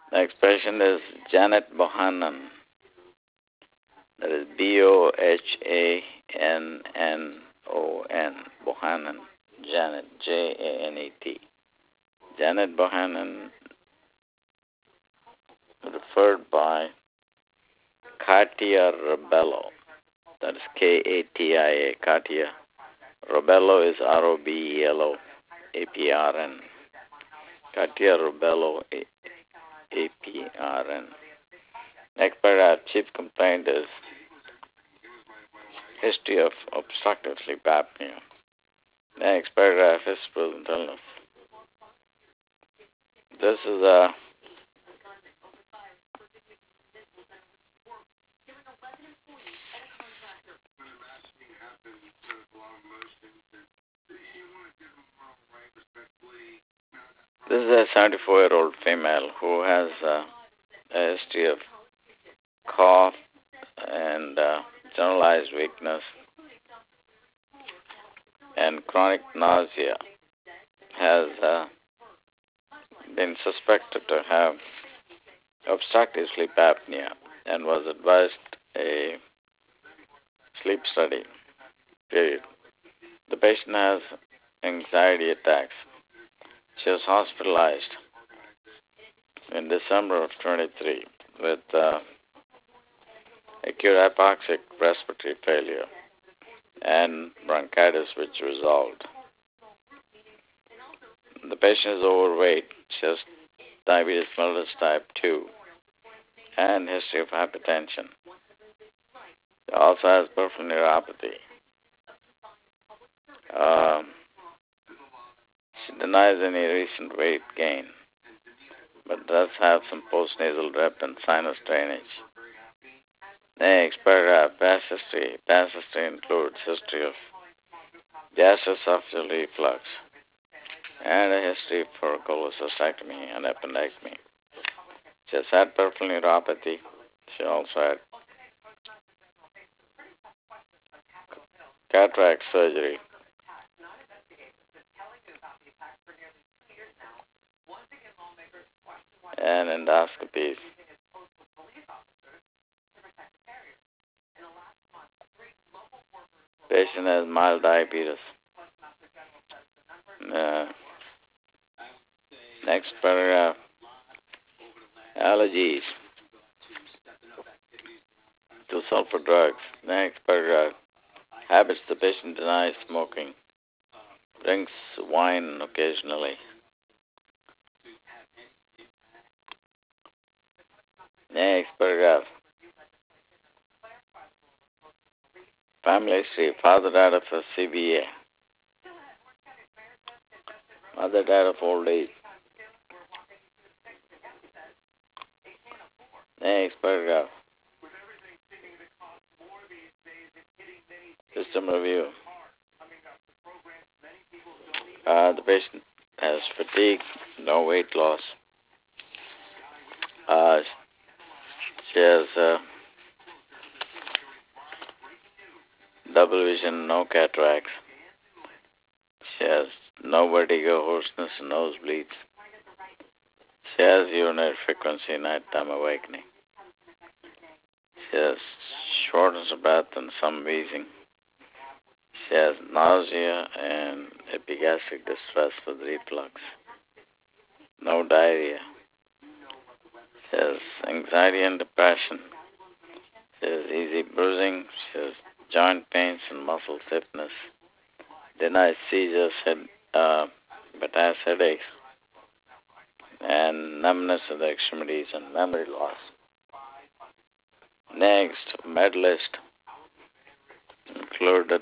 Next patient is Janet Bohannon. That is Bohannon. Bohannon. Janet, Janet. Janet Bohannon, referred by Katia Robello. That is Katia. Katia. Robello is Robello. APRN. Katia Robello, APRN. Next paragraph, chief complaint is history of obstructive sleep apnea. Next paragraph is present illness. This is a This is a 74-year-old female who has a history of cough and generalized weakness and chronic nausea. Has been suspected to have obstructive sleep apnea and was advised a sleep study. Period. The patient has anxiety attacks. She was hospitalized in December of 23 with acute hypoxic respiratory failure and bronchitis which resolved. The patient is overweight. She has diabetes mellitus type 2 and history of hypertension. She also has peripheral neuropathy. She denies any recent weight gain, but does have some postnasal drip and sinus drainage. Next paragraph, past history. Past history includes history of gastroesophageal reflux and a history for cholecystectomy and appendectomy. She has had peripheral neuropathy. She also had cataract surgery. And endoscopies. Patient has mild diabetes. Next paragraph. Allergies to sulfur drugs. Next paragraph. Habits: the patient denies smoking. Drinks wine occasionally. Next paragraph. Family history. Father died of a CVA. Mother died of old age. Next paragraph. System review. The patient has fatigue, no weight loss. She has double vision, no cataracts. She has no vertigo, hoarseness, and nosebleeds. She has urinary frequency, nighttime awakening. She has shortness of breath and some wheezing. She has nausea and epigastric distress with reflux. No diarrhea. She has anxiety and depression. She has easy bruising. She has joint pains and muscle stiffness. Denies seizures, but has headaches and numbness of the extremities and memory loss. Next, med list included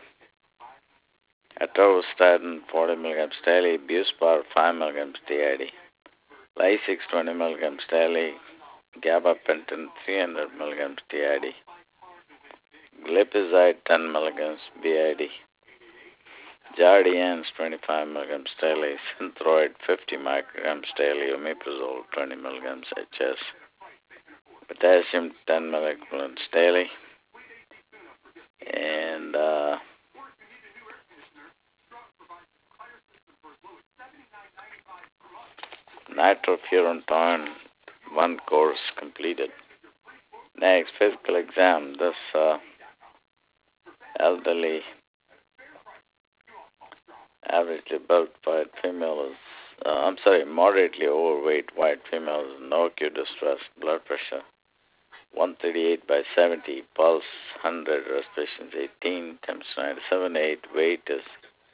atorvastatin 40 milligrams daily, Buspar 5 milligrams TID, Lasix 20 milligrams daily, gabapentin 300 milligrams TID, glipizide 10 milligrams BID, Jardiance 25 milligrams daily, Synthroid 50 micrograms daily, omeprazole 20 milligrams HS, potassium 10 milligrams daily, and nitrofurantoin one course completed. Next, physical exam. This elderly, averagely built white female is, moderately overweight white female is no acute distress, blood pressure 138 by 70, pulse 100, respirations 18, temperature 97.8, weight is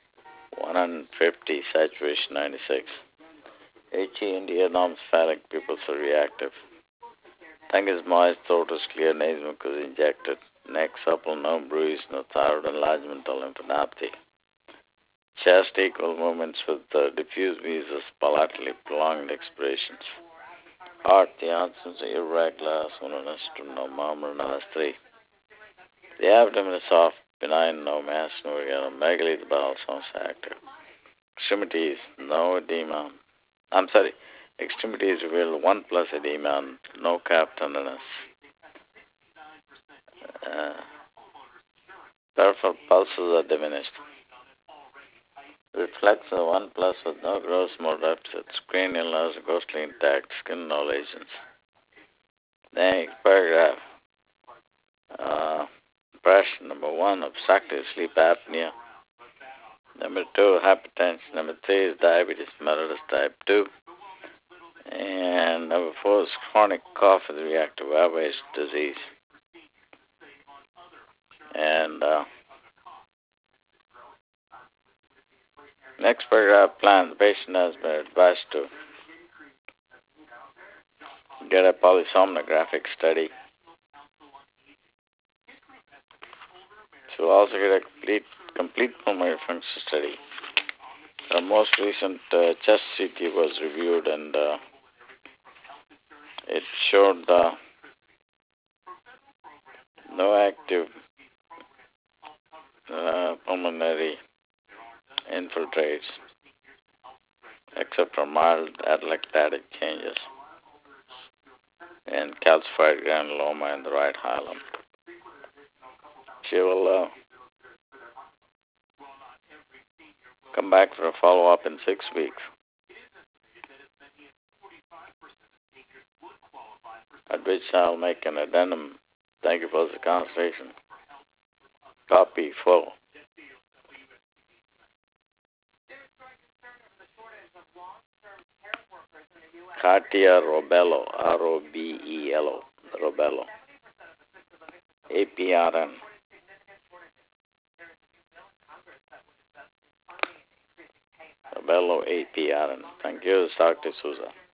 150, saturation 96. HE India norms phallic, pupils are reactive. Tongue is moist, throat is clear, nasal mucus injected, neck supple, no bruise, no thyroid enlargement or lymphadenopathy. Chest equal movements with diffuse visas, palatally prolonged expirations. Heart, the answers are irregular, soreness to no murmur, no S3. The abdomen is soft, benign, no mass, no megaly, the bowel sounds active. Extremities, no edema. Extremities reveal 1 plus edema, no calf tenderness. Peripheral pulses are diminished. Reflex 1 plus with no gross motor deficits. Cranial nerves ghostly intact. Skin no lesions. Next paragraph. Depression. Number 1, obstructive sleep apnea. Number 2, hypertension. Number 3 is diabetes mellitus type 2. And number 4 is chronic cough with reactive airways disease. And next paragraph plan. The patient has been advised to get a polysomnographic study. She will also get a complete pulmonary function study. The most recent chest CT was reviewed and it showed no active pulmonary infiltrates except for mild atelectatic changes and calcified granuloma in the right hilum. She will come back for a follow-up in 6 weeks, at which I'll make an addendum. Thank you for the conversation. Copy full. Katia Robello, R-O-B-E-L-O, Robello, APRN. Robello, APRN. Thank you, Dr. Souza.